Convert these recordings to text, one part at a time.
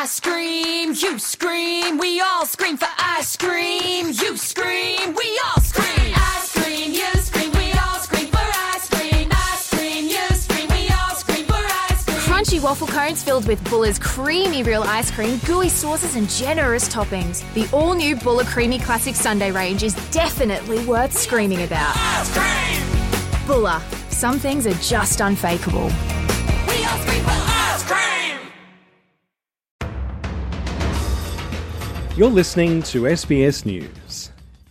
I scream, you scream, we all scream for ice cream. You scream, we all scream. Ice cream, you scream, we all scream for ice cream. Ice cream, you scream, we all scream for ice cream. Crunchy waffle cones filled with Buller's creamy real ice cream, gooey sauces and generous toppings. The all-new Buller Creamy Classic Sundae range is definitely worth screaming about. Ice cream! Buller. Some things are just unfakeable. We all scream for ice cream! You're listening to SBS News.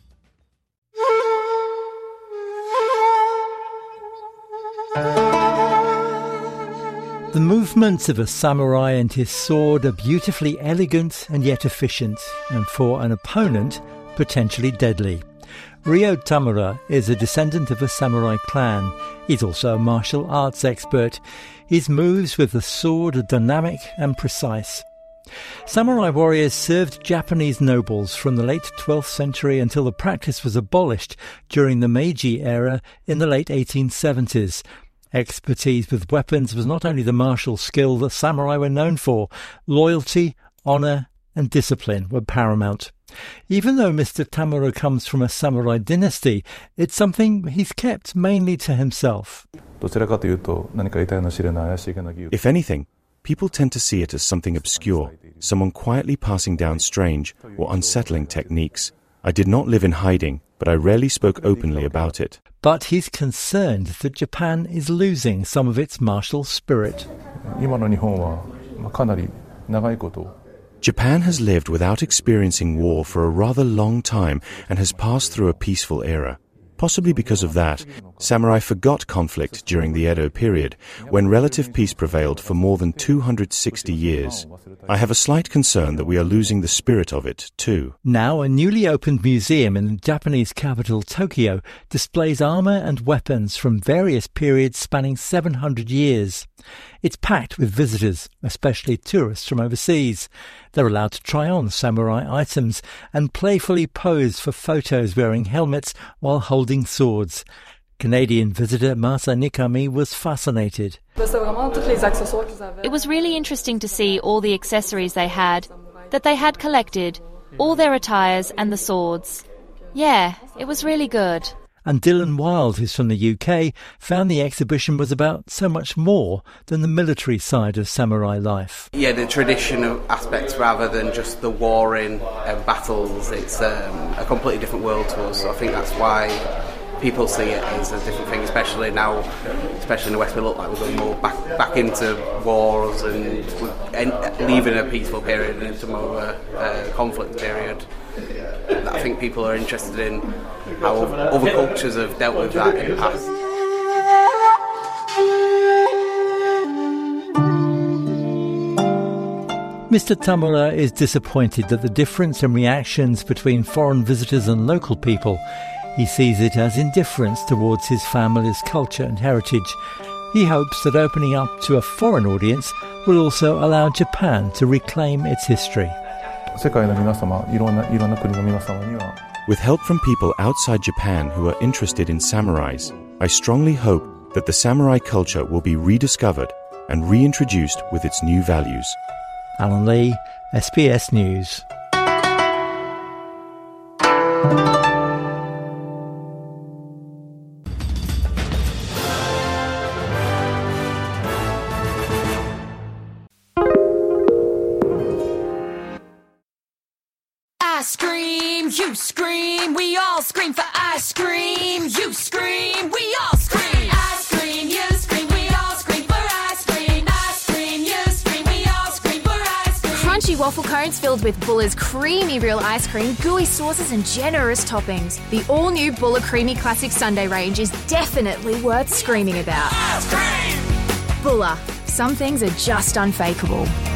The movements of a samurai and his sword are beautifully elegant and yet efficient, and for an opponent, potentially deadly. Ryo Tamura is a descendant of a samurai clan. He's also a martial arts expert. His moves with the sword are dynamic and precise. Samurai warriors served Japanese nobles from the late 12th century until the practice was abolished during the Meiji era in the late 1870s. Expertise with weapons was not only the martial skill that samurai were known for. Loyalty, honour and discipline were paramount. Even though Mr. Tamura comes from a samurai dynasty, it's something he's kept mainly to himself. If anything, people tend to see it as something obscure, someone quietly passing down strange or unsettling techniques. I did not live in hiding, but I rarely spoke openly about it. But he's concerned that Japan is losing some of its martial spirit. Japan has lived without experiencing war for a rather long time and has passed through a peaceful era. Possibly because of that, samurai forgot conflict during the Edo period, when relative peace prevailed for more than 260 years. I have a slight concern that we are losing the spirit of it, too. Now, a newly opened museum in the Japanese capital, Tokyo, displays armour and weapons from various periods spanning 700 years. It's packed with visitors, especially tourists from overseas. They're allowed to try on samurai items and playfully pose for photos wearing helmets while holding swords. Canadian visitor Masa Nikami was fascinated. It was really interesting to see all the accessories they had collected, all their attires and the swords. Yeah, it was really good. And Dylan Wild, who's from the UK, found the exhibition was about so much more than the military side of samurai life. Yeah, the traditional aspects rather than just the warring and battles. It's a completely different world to us. So I think that's why people see it as a different thing, especially now, especially in the West. We look like we're going more back into wars and leaving a peaceful period and into more of a conflict period. I think people are interested in how other cultures have dealt with that in the past. Mr. Tamura is disappointed that the difference in reactions between foreign visitors and local people. He sees it as indifference towards his family's culture and heritage. He hopes that opening up to a foreign audience will also allow Japan to reclaim its history. With help from people outside Japan who are interested in samurais, I strongly hope that the samurai culture will be rediscovered and reintroduced with its new values. Alan Lee, SBS News. I scream, you scream, we all scream for ice cream. You scream, we all scream. Ice cream, you scream, we all scream for ice cream. Ice cream, you scream, we all scream for ice cream. Crunchy waffle cones filled with Buller's creamy real ice cream, gooey sauces and generous toppings. The all-new Buller Creamy Classic Sundae range is definitely worth screaming about. Ice cream! Buller. Some things are just unfakeable.